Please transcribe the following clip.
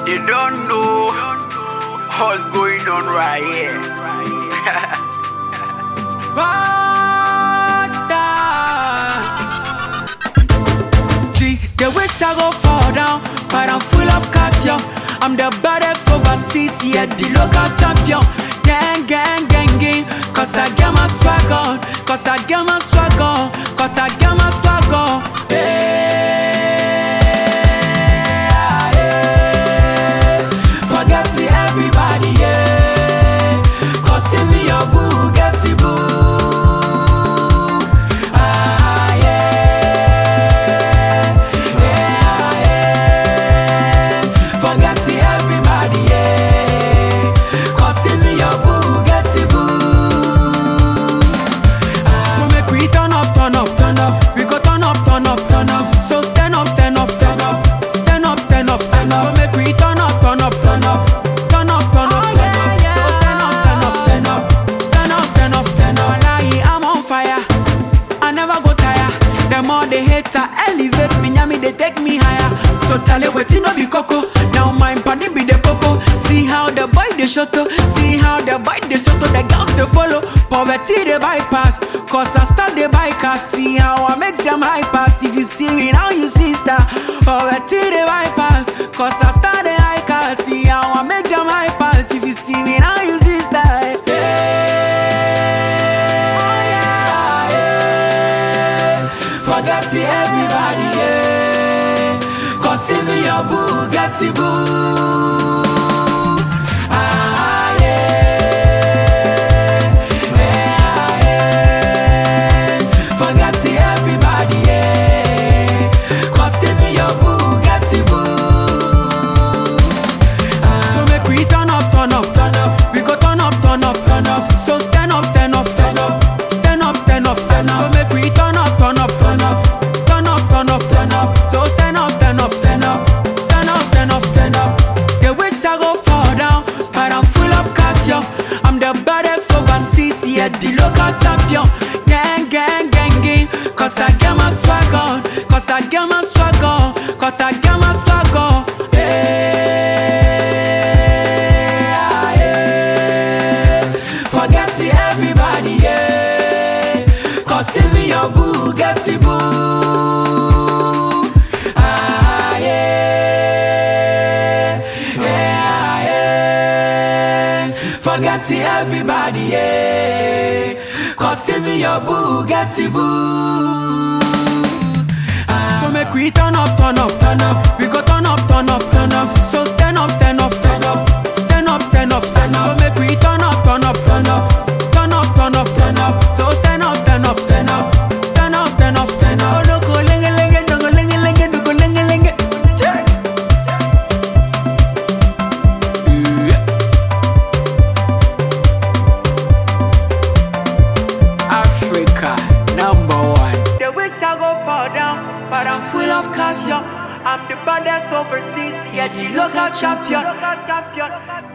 They don't know what's going on right here. Rockstar. See, they wish I go fall down, but I'm full of cash, yo. I'm the baddest overseas, yeah, the local champion. Gang, gang, gang, gang. Cause I get my swag on. Cause I get my swag on. Cause I get my swag on. Forget to everybody, yeah. Cause see me your boo, get the boo. Forget to everybody, yeah. Cause see me your boo, get the boo. So make we turn up, turn up, turn up. We go turn up, turn up, turn up. So stand up, stand up, stand up. Stand up, stand up, stand up. So make we turn up, turn up, turn up. Turn up, turn up, turn up. So stand up, stand up, stand up. Stand up, stand up, stand up. Wallahi, I'm on fire. I never go tire. The more they hate, I elevate me. Nyami, they take me higher. So tell you what, no be coco. Now my body be the popo. See how the boy they shoto. See how the boy they shoto. The girls they follow. Poverty they bypass. Cause I start the bikers. See how I make them high pass. If you see me now you see star. Poverty they bypass. Cause I start the high cars. See how I make them high pass. If you see me now you see star. Forget to everybody, yeah. Cause see me your boo, get the boo. Ah, yeah. Yeah, yeah. Forget to everybody, yeah. Cause see me your boo, get the boo. So make we turn up, turn up, turn up. We go turn up, turn up, turn up. So stand up, stand up, stand up. Stand up, stand up, stand up. So make we turn up, turn up, turn up. Turn up, turn up, turn up. So stand up, stand up, stand up. Stand up, stand up, stand up. They wish I go fall down, but I'm full of cash, yo. I'm the baddest overseas, yeah, the local champion. Gang, gang, gang, gang. Cause I get my swag on. Cause I get my swag on. Cause I get my swag on. Forget to everybody, yeah. Cause see me your boo, get the boo. Ah, yeah. Yeah, yeah. Forget to everybody, yeah. Cause see me your boo, get the boo. So make we turn up, turn up, turn up. We go turn up, turn up, turn up. So stand up, stand up, stand up. Stand up, stand up, stand up. So make we turn up, turn up, turn up. Turn up, turn up, turn up. So stand up, stand up, stand up. Stand up, stand up, stand up. Oh, no go lenge lenge, no go lenge lenge, no go lenge lenge. Africa, #1. They wish I go fall down, but I'm full of cash, yo. I'm the baddest overseas, yeah, the local champion.